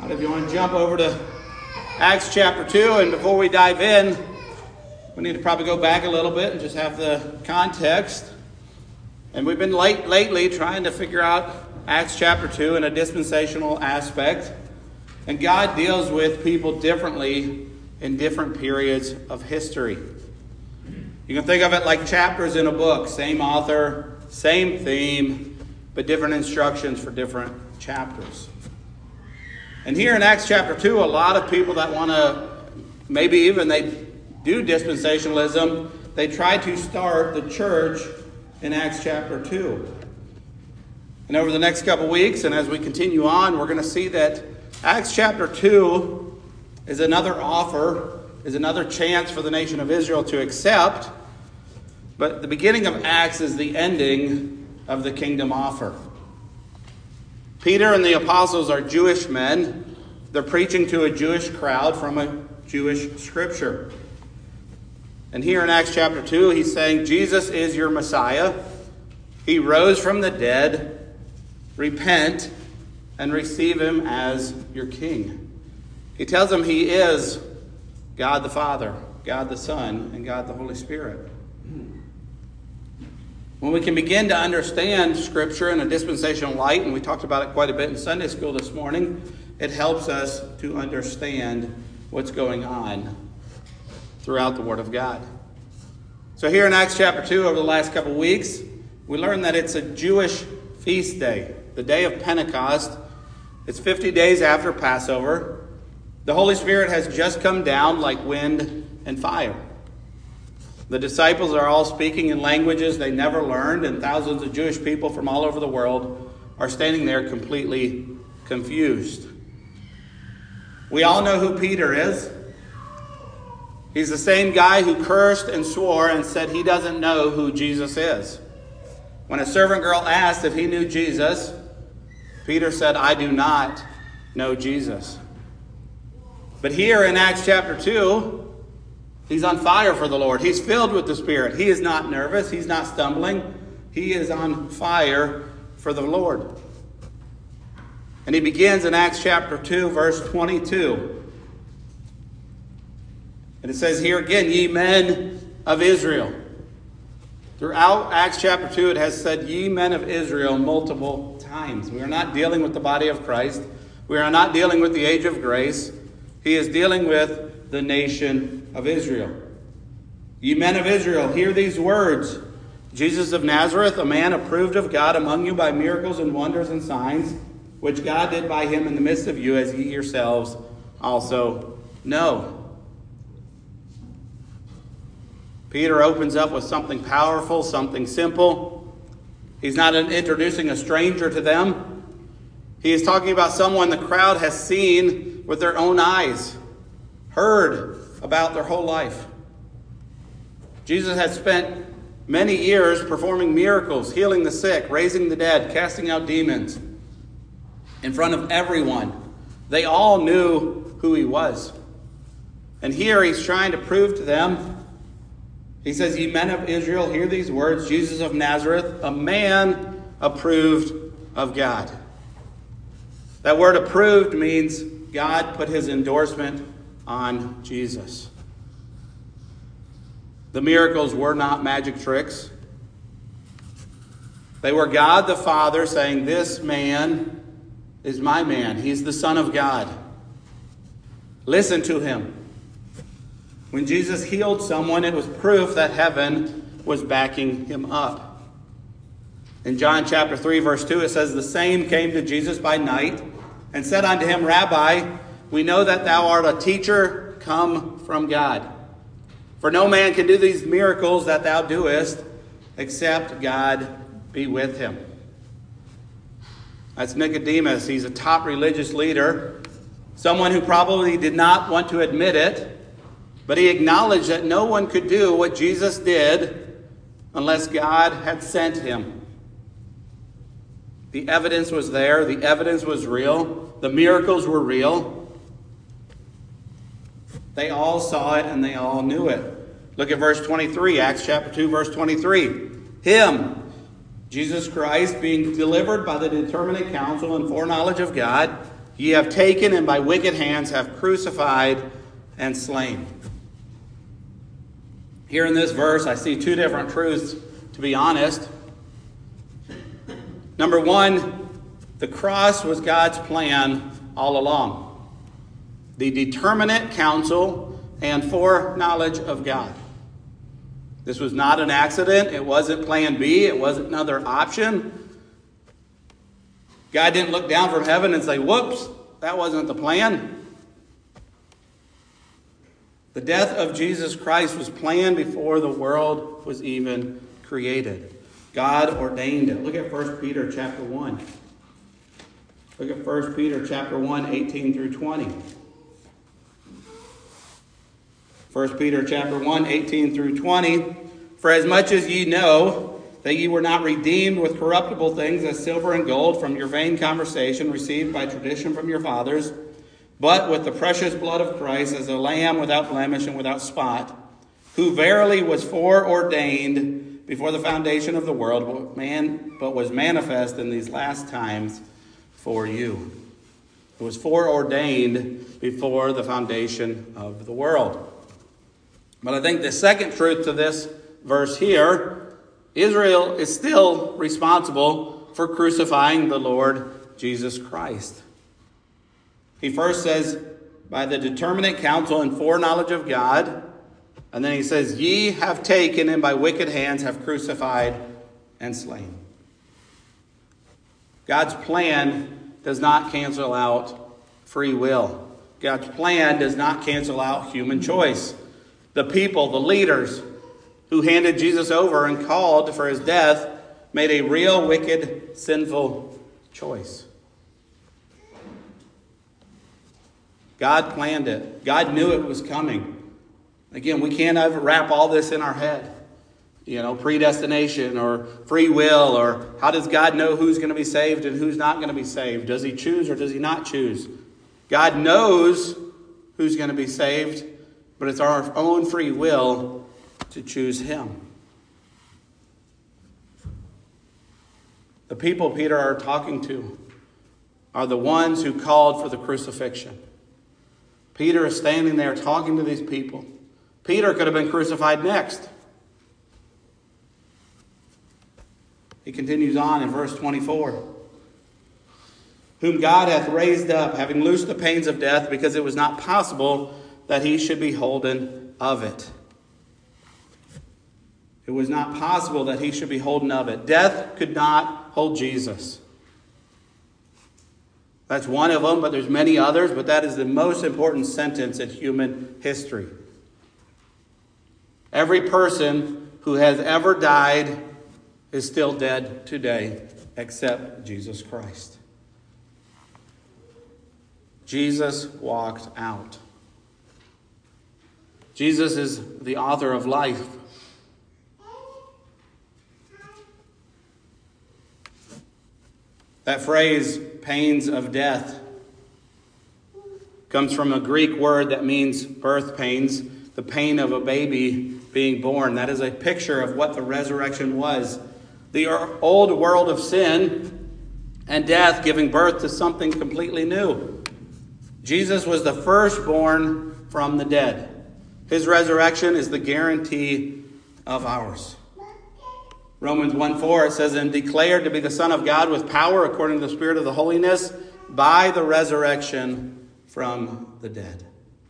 If you want to jump over to Acts chapter 2, and before we dive in, we need to probably go back a little bit and just have the context. And we've been lately trying to figure out Acts chapter 2 in a dispensational aspect. And God deals with people differently in different periods of history. You can think of it like chapters in a book. Same author, same theme, but different instructions for different chapters. And here in Acts chapter 2, a lot of people that want to, maybe even they do dispensationalism, they try to start the church in Acts chapter 2. And over the next couple weeks, and as we continue on, we're going to see that Acts chapter 2 is another offer, is another chance for the nation of Israel to accept. But the beginning of Acts is the ending of the kingdom offer. Peter and the apostles are Jewish men. They're preaching to a Jewish crowd from a Jewish scripture. And here in Acts chapter 2, he's saying, Jesus is your Messiah. He rose from the dead. Repent and receive him as your king. He tells them he is God the Father, God the Son, and God the Holy Spirit. When we can begin to understand Scripture in a dispensational light, and we talked about it quite a bit in Sunday school this morning, it helps us to understand what's going on throughout the Word of God. So here in Acts chapter 2, over the last couple of weeks, we learned that it's a Jewish feast day, the day of Pentecost. It's 50 days after Passover. The Holy Spirit has just come down like wind and fire. The disciples are all speaking in languages they never learned, and thousands of Jewish people from all over the world are standing there completely confused. We all know who Peter is. He's the same guy who cursed and swore and said he doesn't know who Jesus is. When a servant girl asked if he knew Jesus, Peter said, I do not know Jesus. But here in Acts chapter 2, he's on fire for the Lord. He's filled with the Spirit. He is not nervous. He's not stumbling. He is on fire for the Lord. And he begins in Acts chapter 2, verse 22. And it says here again, ye men of Israel. Throughout Acts chapter 2, it has said, ye men of Israel, multiple times. We are not dealing with the body of Christ. We are not dealing with the age of grace. He is dealing with the nation of Israel. Ye men of Israel, hear these words. Jesus of Nazareth, a man approved of God among you by miracles and wonders and signs, which God did by him in the midst of you, as ye yourselves also know. Peter opens up with something powerful, something simple. He's not introducing a stranger to them. He is talking about someone the crowd has seen with their own eyes, heard about their whole life. Jesus had spent many years performing miracles, healing the sick, raising the dead, casting out demons in front of everyone. They all knew who he was. And here he's trying to prove to them. He says, ye men of Israel, hear these words. Jesus of Nazareth, a man approved of God. That word approved means God put his endorsement on Jesus. The miracles were not magic tricks. They were God the Father saying, this man is my man. He's the Son of God. Listen to him. When Jesus healed someone, it was proof that heaven was backing him up. In John chapter 3, verse 2, it says, the same came to Jesus by night and said unto him, Rabbi, we know that thou art a teacher come from God. For no man can do these miracles that thou doest, except God be with him. That's Nicodemus. He's a top religious leader, someone who probably did not want to admit it, but he acknowledged that no one could do what Jesus did unless God had sent him. The evidence was there. The evidence was real. The miracles were real. They all saw it and they all knew it. Look at verse 23, Acts chapter 2, verse 23. Him, Jesus Christ, being delivered by the determinate counsel and foreknowledge of God, ye have taken and by wicked hands have crucified and slain. Here in this verse, I see two different truths, to be honest. Number one, the cross was God's plan all along. The determinate counsel and foreknowledge of God. This was not an accident. It wasn't plan B. It wasn't another option. God didn't look down from heaven and say, whoops, that wasn't the plan. The death of Jesus Christ was planned before the world was even created. God ordained it. Look at 1 Peter chapter 1. Look at 1 Peter chapter 1, 18 through 20. 1 Peter chapter 1, 18 through 20. For as much as ye know that ye were not redeemed with corruptible things as silver and gold from your vain conversation received by tradition from your fathers, but with the precious blood of Christ as a lamb without blemish and without spot, who verily was foreordained before the foundation of the world, but was manifest in these last times for you. It was foreordained before the foundation of the world. But I think the second truth to this verse here, Israel is still responsible for crucifying the Lord Jesus Christ. He first says, by the determinate counsel and foreknowledge of God. And then he says, ye have taken and by wicked hands have crucified and slain. God's plan does not cancel out free will. God's plan does not cancel out human choice. The people, the leaders who handed Jesus over and called for his death made a real wicked, sinful choice. God planned it. God knew it was coming. Again, we can't ever wrap all this in our head. Predestination or free will, or how does God know who's going to be saved and who's not going to be saved? Does he choose or does he not choose? God knows who's going to be saved, but it's our own free will to choose him. The people Peter are talking to are the ones who called for the crucifixion. Peter is standing there talking to these people. Peter could have been crucified next. He continues on in verse 24. Whom God hath raised up, having loosed the pains of death, because it was not possible that he should be holden of it. It was not possible that he should be holden of it. Death could not hold Jesus. That's one of them, but there's many others, but that is the most important sentence in human history. Every person who has ever died is still dead today, except Jesus Christ. Jesus walked out. Jesus is the author of life. That phrase, pains of death, comes from a Greek word that means birth pains, the pain of a baby being born. That is a picture of what the resurrection was. The old world of sin and death giving birth to something completely new. Jesus was the firstborn from the dead. His resurrection is the guarantee of ours. Romans 1:4, it says, and declared to be the Son of God with power according to the Spirit of the holiness by the resurrection from the dead.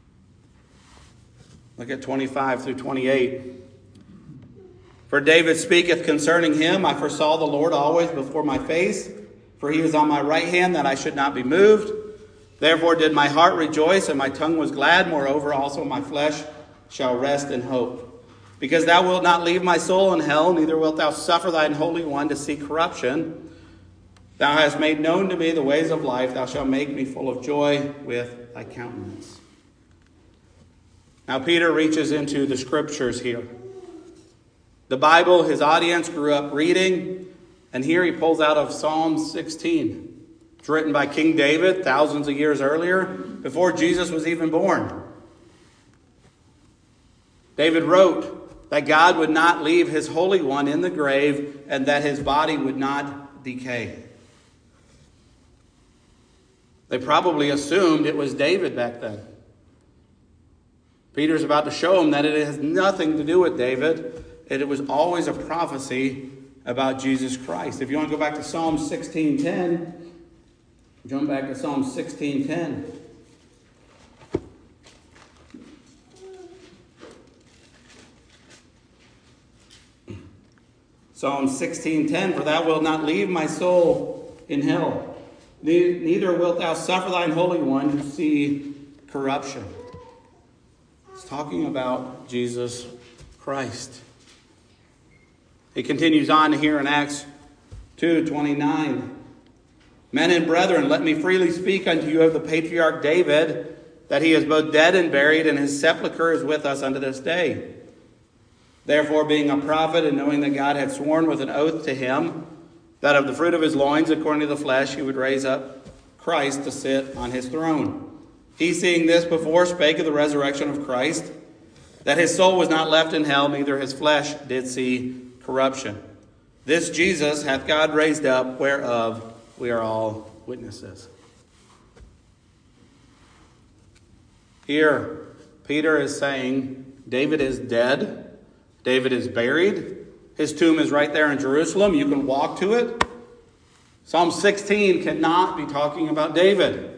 Look at 25 through 28. For David speaketh concerning him, I foresaw the Lord always before my face, for he was on my right hand that I should not be moved. Therefore did my heart rejoice, and my tongue was glad. Moreover also my flesh shall rest in hope. Because thou wilt not leave my soul in hell, neither wilt thou suffer thine Holy One to see corruption. Thou hast made known to me the ways of life. Thou shalt make me full of joy with thy countenance. Now Peter reaches into the scriptures here. The Bible, his audience grew up reading, and here he pulls out of Psalm 16. It's written by King David thousands of years earlier, before Jesus was even born. David wrote that God would not leave his Holy One in the grave and that his body would not decay. They probably assumed it was David back then. Peter's about to show them that it has nothing to do with David. It was always a prophecy about Jesus Christ. If you want to go back to Psalm 16:10, jump back to Psalm 16:10. Psalm 16:10, for thou wilt not leave my soul in hell, neither wilt thou suffer thine Holy One to see corruption. It's talking about Jesus Christ. It continues on here in Acts 2:29. Men and brethren, let me freely speak unto you of the patriarch David, that he is both dead and buried, and his sepulchre is with us unto this day. Therefore, being a prophet, and knowing that God had sworn with an oath to him, that of the fruit of his loins, according to the flesh, he would raise up Christ to sit on his throne. He, seeing this before, spake of the resurrection of Christ, that his soul was not left in hell, neither his flesh did see corruption. This Jesus hath God raised up, whereof we are all witnesses. Here, Peter is saying David is dead. David is buried. His tomb is right there in Jerusalem. You can walk to it. Psalm 16 cannot be talking about David.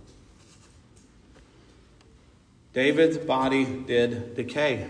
David's body did decay.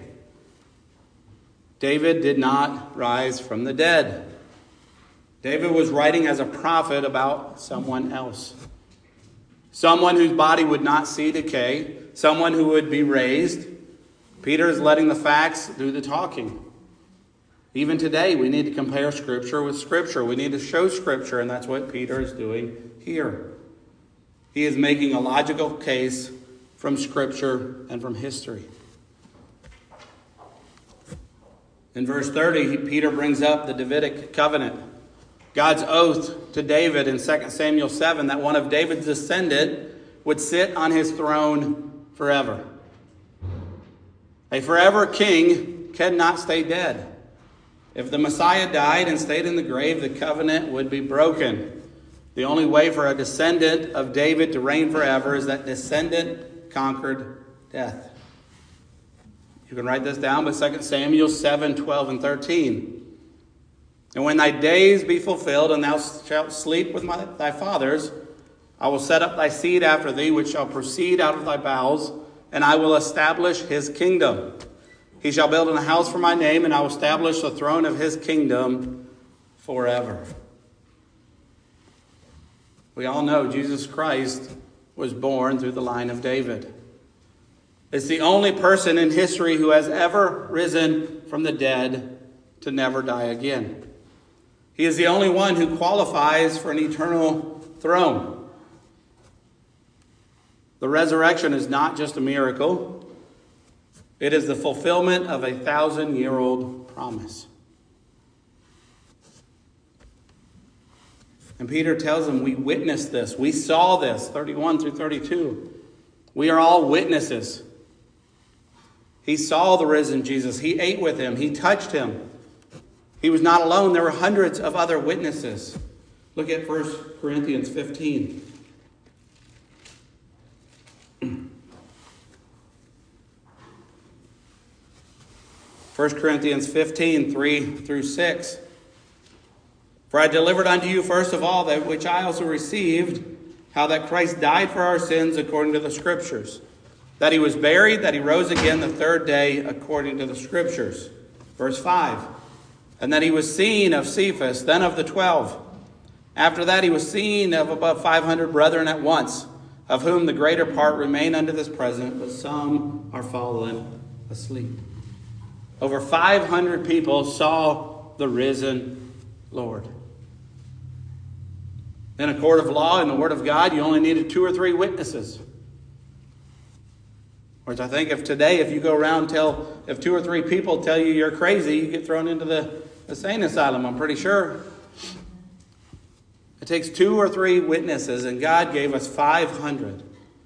David did not rise from the dead. David was writing as a prophet about someone else. Someone whose body would not see decay. Someone who would be raised. Peter is letting the facts do the talking. Even today, we need to compare Scripture with Scripture. We need to show Scripture, and that's what Peter is doing here. He is making a logical case from Scripture and from history. In verse 30, Peter brings up the Davidic covenant. God's oath to David in 2 Samuel 7 that one of David's descendants would sit on his throne forever. A forever king cannot stay dead. If the Messiah died and stayed in the grave, the covenant would be broken. The only way for a descendant of David to reign forever is that descendant conquered death. You can write this down, but 2 Samuel 7, 12, and 13. And when thy days be fulfilled, and thou shalt sleep with thy fathers, I will set up thy seed after thee, which shall proceed out of thy bowels, and I will establish his kingdom. He shall build a house for my name, and I will establish the throne of his kingdom forever. We all know Jesus Christ was born through the line of David. It's the only person in history who has ever risen from the dead to never die again. He is the only one who qualifies for an eternal throne. The resurrection is not just a miracle. It is the fulfillment of a 1,000-year-old promise. And Peter tells them, we witnessed this. We saw this, 31 through 32. We are all witnesses. He saw the risen Jesus. He ate with him. He touched him. He was not alone. There were hundreds of other witnesses. Look at 1 Corinthians 15. 1 Corinthians 15, 3 through 6. For I delivered unto you first of all that which I also received, how that Christ died for our sins according to the Scriptures, that he was buried, that he rose again the third day according to the Scriptures. Verse 5. And that he was seen of Cephas, then of the 12. After that he was seen of above 500 brethren at once, of whom the greater part remain unto this present, but some are fallen asleep. Over 500 people saw the risen Lord. In a court of law, in the Word of God, you only needed 2 or 3 witnesses. Which I think if today, if you go around if 2 or 3 people tell you you're crazy, you get thrown into the insane asylum, I'm pretty sure. It takes 2 or 3 witnesses, and God gave us 500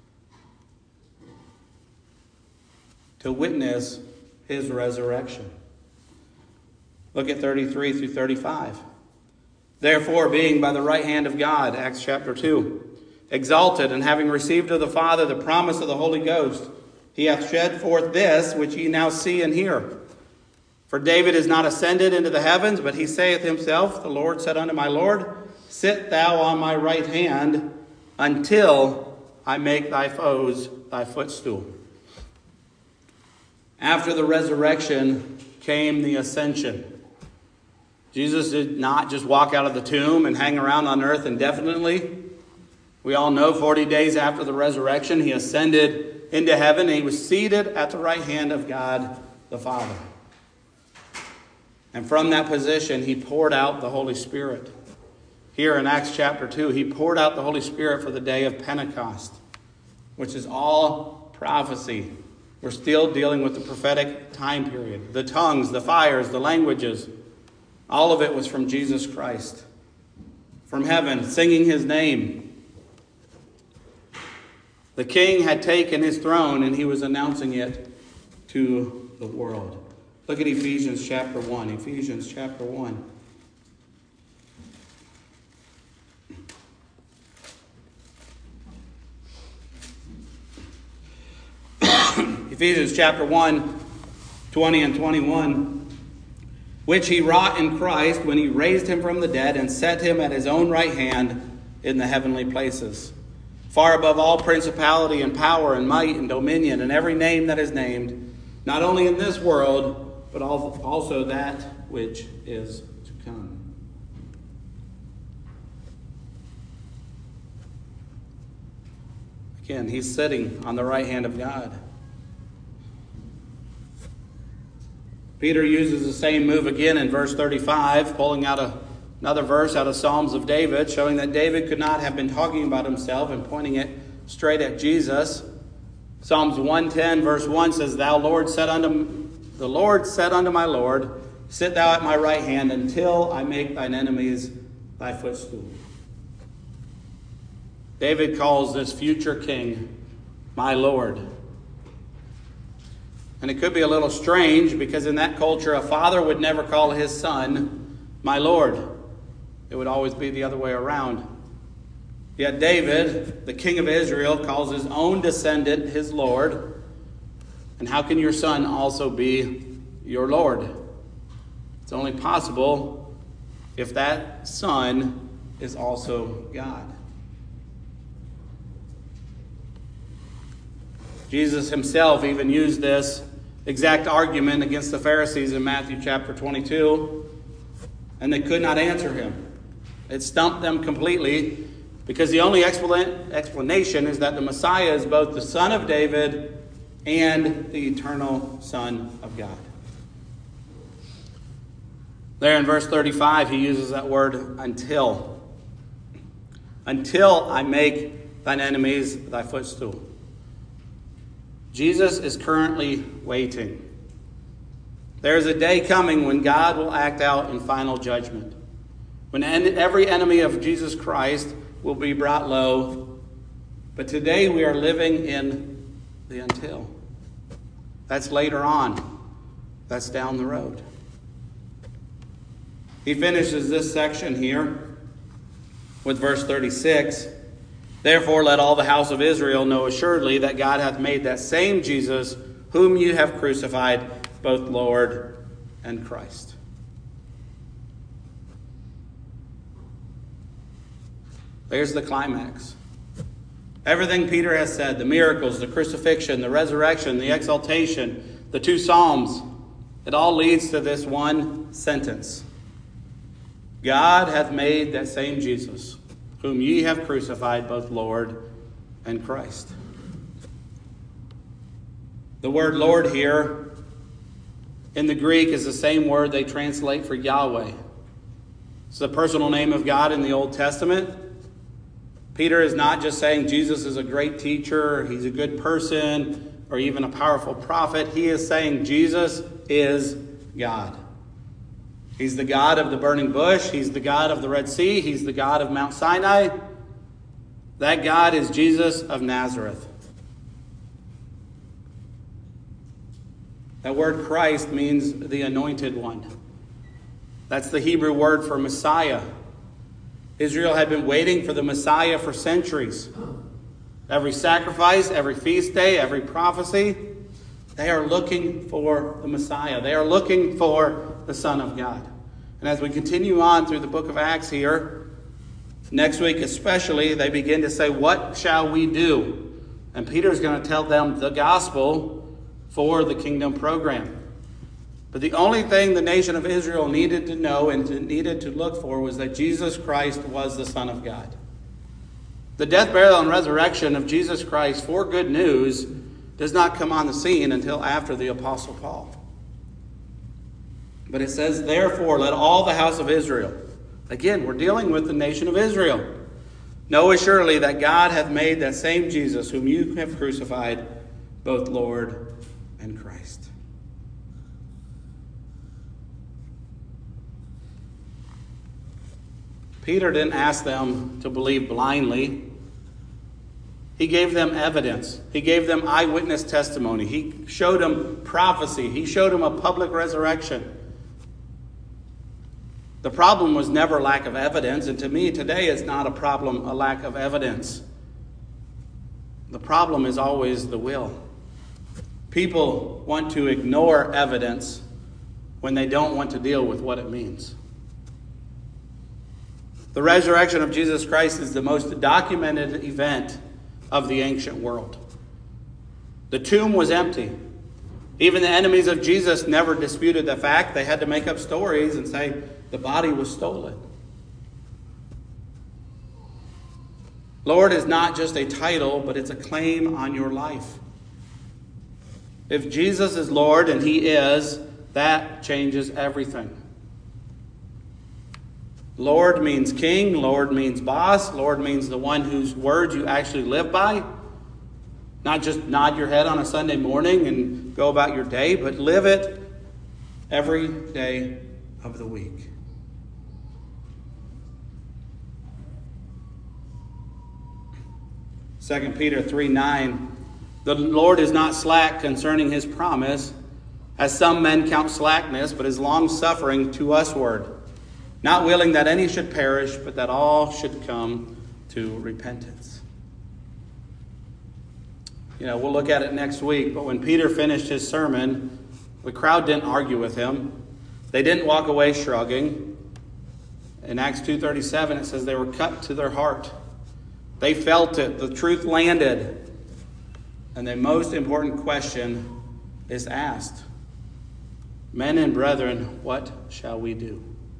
to witness his resurrection. Look at 33 through 35. Therefore, being by the right hand of God, Acts chapter 2, exalted, and having received of the Father the promise of the Holy Ghost, he hath shed forth this which ye now see and hear. For David is not ascended into the heavens, but he saith himself, the Lord said unto my Lord, sit thou on my right hand, until I make thy foes thy footstool. After the resurrection came the ascension. Jesus did not just walk out of the tomb and hang around on earth indefinitely. We all know 40 days after the resurrection, he ascended into heaven, and he was seated at the right hand of God the Father. And from that position, he poured out the Holy Spirit. Here in Acts chapter 2, he poured out the Holy Spirit for the day of Pentecost, which is all prophecy. We're still dealing with the prophetic time period. The tongues, the fires, the languages, all of it was from Jesus Christ. From heaven, singing his name. The king had taken his throne and he was announcing it to the world. Look at Ephesians chapter 1. Ephesians chapter 1. Ephesians chapter 1, 20 and 21. Which he wrought in Christ when he raised him from the dead and set him at his own right hand in the heavenly places, far above all principality and power and might and dominion and every name that is named, not only in this world, but also that which is to come. Again, he's sitting on the right hand of God. Peter uses the same move again in verse 35, pulling out another verse out of Psalms of David, showing that David could not have been talking about himself and pointing it straight at Jesus. Psalms 110 verse 1 says, the Lord said unto my Lord, sit thou at my right hand until I make thine enemies thy footstool. David calls this future king my Lord. And it could be a little strange because in that culture, a father would never call his son my Lord. It would always be the other way around. Yet David, the king of Israel, calls his own descendant his Lord. And how can your son also be your Lord? It's only possible if that son is also God. Jesus himself even used this exact argument against the Pharisees in Matthew chapter 22, and they could not answer him. It stumped them completely because the only explanation is that the Messiah is both the son of David and the eternal Son of God. There in verse 35, he uses that word until. Until I make thine enemies thy footstool. Jesus is currently waiting. There is a day coming when God will act out in final judgment. When every enemy of Jesus Christ will be brought low. But today we are living in the until. That's later on. That's down the road. He finishes this section here with verse 36. Therefore let all the house of Israel know assuredly that God hath made that same Jesus whom you have crucified, both Lord and Christ. There's the climax. Everything Peter has said, the miracles, the crucifixion, the resurrection, the exaltation, the two Psalms, it all leads to this one sentence. God hath made that same Jesus, whom ye have crucified, both Lord and Christ. The word Lord here in the Greek is the same word they translate for Yahweh. It's the personal name of God in the Old Testament. Peter is not just saying Jesus is a great teacher, he's a good person, or even a powerful prophet. He is saying Jesus is God. He's the God of the burning bush. He's the God of the Red Sea. He's the God of Mount Sinai. That God is Jesus of Nazareth. That word Christ means the anointed one. That's the Hebrew word for Messiah. Israel had been waiting for the Messiah for centuries. Every sacrifice, every feast day, every prophecy, they are looking for the Messiah. They are looking for the Son of God. And as we continue on through the book of Acts here, next week especially, they begin to say, what shall we do? And Peter's going to tell them the gospel for the kingdom program. But the only thing the nation of Israel needed to know and needed to look for was that Jesus Christ was the Son of God. The death, burial, and resurrection of Jesus Christ for good news does not come on the scene until after the Apostle Paul. But it says, therefore, let all the house of Israel, again, we're dealing with the nation of Israel, know assuredly that God hath made that same Jesus whom you have crucified, both Lord and Christ. Peter didn't ask them to believe blindly. He gave them evidence. He gave them eyewitness testimony. He showed them prophecy. He showed them a public resurrection. The problem was never lack of evidence, and to me today it's not a problem, a lack of evidence. The problem is always the will. People want to ignore evidence when they don't want to deal with what it means. The resurrection of Jesus Christ is the most documented event of the ancient world. The tomb was empty. Even the enemies of Jesus never disputed the fact. They had to make up stories and say the body was stolen. Lord is not just a title, but it's a claim on your life. If Jesus is Lord, and he is, that changes everything. Lord means king. Lord means boss. Lord means the one whose words you actually live by. Not just nod your head on a Sunday morning and go about your day, but live it every day of the week. Second Peter 3:9, the Lord is not slack concerning his promise, as some men count slackness, but is long-suffering to usward, not willing that any should perish, but that all should come to repentance. We'll look at it next week, but when Peter finished his sermon, the crowd didn't argue with him. They didn't walk away shrugging. In Acts 2:37, it says they were cut to their heart. They felt it. The truth landed. And the most important question is asked. Men and brethren, what shall we do?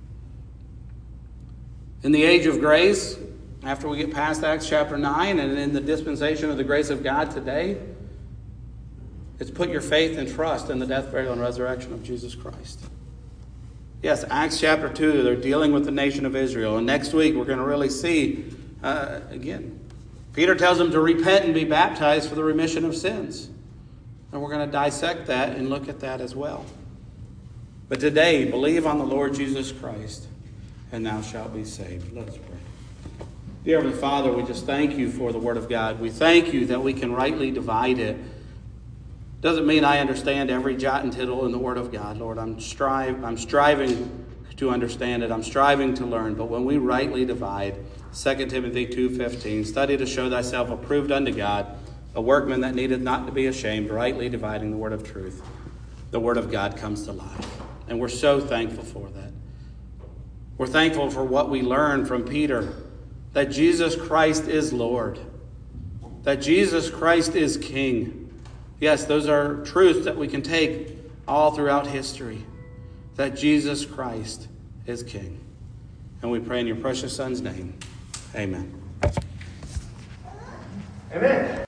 In the age of grace, after we get past Acts chapter 9, and in the dispensation of the grace of God today, it's put your faith and trust in the death, burial, and resurrection of Jesus Christ. Yes, Acts chapter 2, they're dealing with the nation of Israel. And next week, we're going to really see, again, Peter tells them to repent and be baptized for the remission of sins. And we're going to dissect that and look at that as well. But today, believe on the Lord Jesus Christ, and thou shalt be saved. Let's pray. Dear Heavenly Father, we just thank you for the Word of God. We thank you that we can rightly divide it. Doesn't mean I understand every jot and tittle in the Word of God, Lord. I'm striving to understand it. I'm striving to learn. But when we rightly divide, 2 Timothy 2:15, study to show thyself approved unto God, a workman that needeth not to be ashamed, rightly dividing the word of truth. The Word of God comes to life. And we're so thankful for that. We're thankful for what we learned from Peter, that Jesus Christ is Lord, that Jesus Christ is King. Yes, those are truths that we can take all throughout history, that Jesus Christ is King. And we pray in your precious Son's name. Amen. Amen.